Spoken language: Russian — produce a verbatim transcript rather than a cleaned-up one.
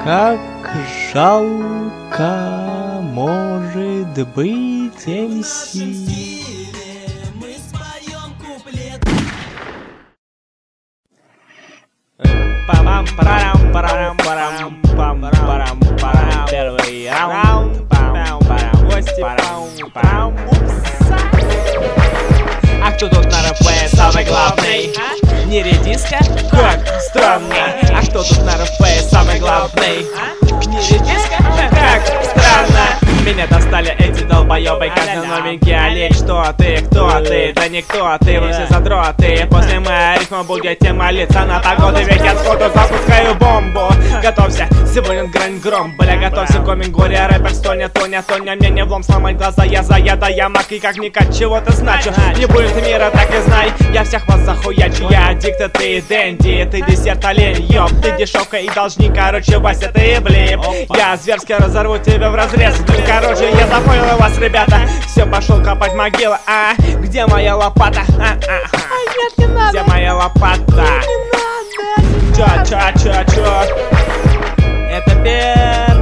Как жалко может быть эм си. Пам-парам-парам-парам-парам-парам. Первый раунд. Пам-парам. Гости. Пам-парам. А кто тут на РП самый главный? Не редиска? Как странно. А кто тут на РП самый главный? Не редиска? Как странно. Меня достали эти долбоёбы, каждый новенький Олег. Что ты, кто ты? Да никто ты, вы все задроты. После моей рифма будете молиться на погоду, ведь я сходу запускаю бомбу. Готовься, сегодня грань гром. Бля, готовься, комин горе, рэпер Тоня, Тоня, Тоня. Мне не влом сломать глаза, я заяда, я маг и как-никак чего-то значу. Не будет мира, так и знай, я всех вас захуячу. Я аддикт, ты Дэнди, ты десерт олень, ёб. Ты дешевка и должник, короче, Вася, ты блип. Я зверски разорву тебя в разрез. Короче, я запомнил вас, ребята. Все, пошел копать могилы. А, где моя лопата? А, а, а. Нет, не надо. Где моя лопата? Не надо. Чё, чё, чё, чё? Это первый.